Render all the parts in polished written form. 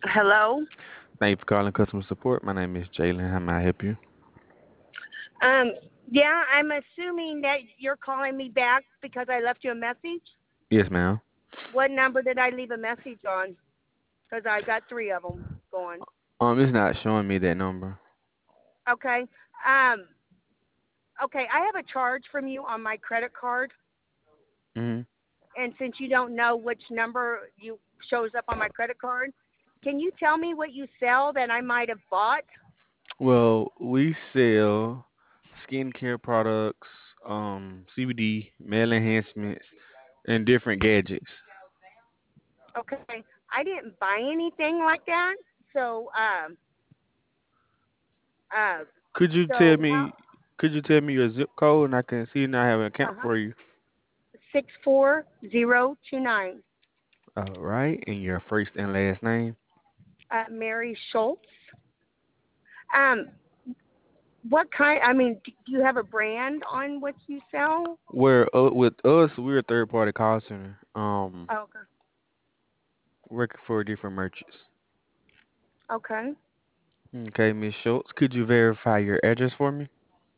Hello. Thank you for calling customer support. My name is Jalen. How may I help you? Um, yeah, I'm assuming that you're calling me back because I left you a message. Yes, ma'am. What number did I leave a message on? Because I got three of them going. It's not showing me that number. Okay. Um, okay. I have a charge from you on my credit card, hmm and since you don't know which number you shows up on my credit card, can you tell me what you sell that I might have bought? Well, we sell skincare products, CBD, male enhancements, and different gadgets. Okay. I didn't buy anything like that. So, uh, Could you tell so how? me? Could you tell me your zip code, and I can see and I have an Uh account huh. for you. 64029. All right, and your first and last name. Mary Schultz. Um, what kind? I mean, do you have a brand on what you sell? Where with us, we're a third party call center. Oh, okay. Working for different merchants. Okay. Okay, Miss Schultz, could you verify your address for me?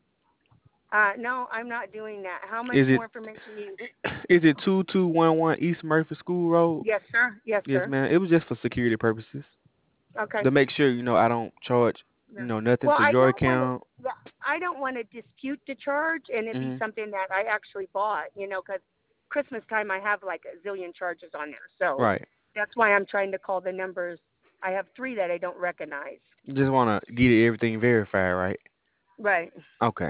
No, I'm not doing that. How much Is it more information do you? is it 2211 East Murphy School Road? Yes, sir. Yes, Yes, sir. ma'am. It was just for security purposes Okay. to make sure I don't charge Yeah. nothing Well, to I your don't want to. account. Yeah, I don't want to dispute the charge, and it be Mhm. something that I actually bought. Because Christmas time I have like a zillion charges on there, so Right. that's why I'm trying to call the numbers. I have three that I don't recognize. You just want to get everything verified, right? Right. Okay.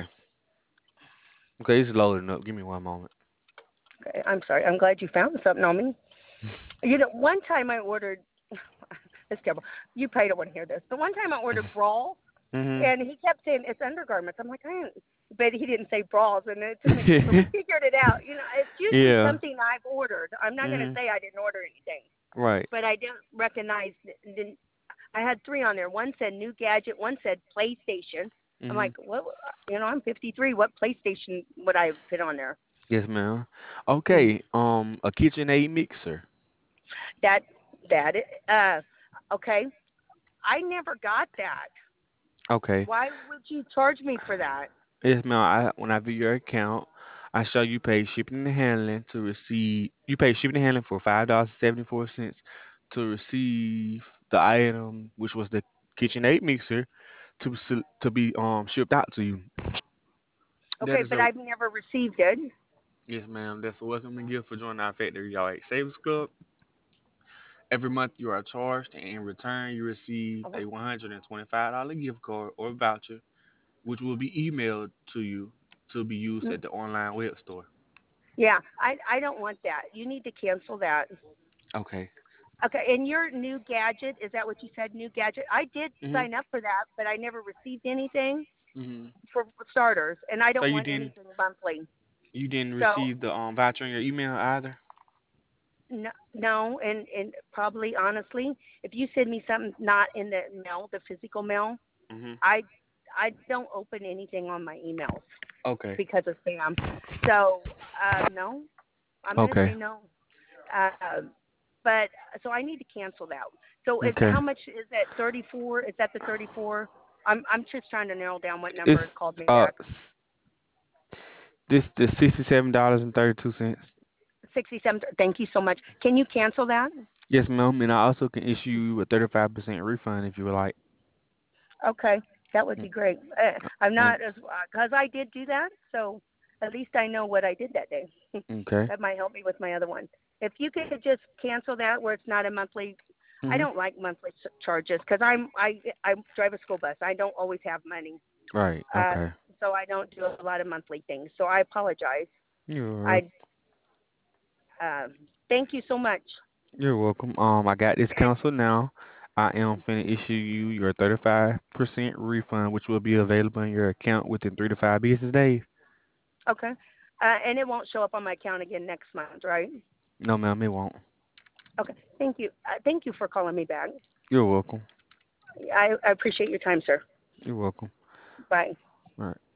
Okay, it's loading up. Give me one moment. Okay. I'm sorry. I'm glad you found something on me. One time I ordered. It's terrible. You probably don't want to hear this. But one time I ordered bras, Mhm. and he kept saying it's undergarments. I'm like, I ain't. But he didn't say bras, and it took me. But we figured it out. It's usually Yeah. something I've ordered. I'm not going to Mhm. say I didn't order anything, Right. but I didn't recognize. I had three on there. One said new gadget. One said PlayStation. I'm Mhm. like, what? I'm 53. What PlayStation would I put on there? Yes, ma'am. Hmm. Okay. A KitchenAid mixer. That that okay. I never got that. Okay. Why would you charge me for that? Yes, ma'am. When I view your account, I show you pay shipping and handling to receive. You pay shipping and handling for $5.74 to receive the item, which was the KitchenAid mixer, to be shipped out to you. That Okay, is but a I've never received it. yes, ma'am. That's a welcome gift for joining our Factory Y'all Savings Club. Every month you are charged, and in return you receive Oh, a $125 gift card or voucher, which will be emailed to you to be used mm, at the online web store. yeah, I don't want that. You need to cancel that. Okay. Okay, and your new gadget, is that what you said, new gadget? I did Mhm. sign up for that, but I never received anything Mhm. for starters, and I So don't want anything monthly. you didn't So, receive the voucher in your email either? no, no, and probably honestly, if you send me something not in the mail, the physical mail, Mhm. I I don't open anything on my emails Okay. because of spam. So, no, I'm going to Okay. say no. Uh, but so I need to cancel that. So is Okay. how much is that? 34? Is that the 34? I'm just trying to narrow down what It's number has called me uh back. this $67.32. 67. Thank you so much. Can you cancel that? Yes, ma'am. And I also can issue you a 35% refund if you would like. Okay, that would be great. I'm Um. not as because I did do that, so at least I know what I did that day. Okay. That might help me with my other one. If you could just cancel that where it's not a monthly. I Mhm. don't like monthly charges because I drive a school bus. I don't always have money, Right. uh, Okay. so I don't do a lot of monthly things. So I apologize. You're I thank you so much. you're welcome. I got this canceled now. I am finna issue you your 35% refund, which will be available in your account within 3 to 5 business days. Okay, and it won't show up on my account again next month, right? No, ma'am, it won't. Okay, thank you. Thank you for calling me back. You're welcome. I appreciate your time, sir. You're welcome. Bye. All right.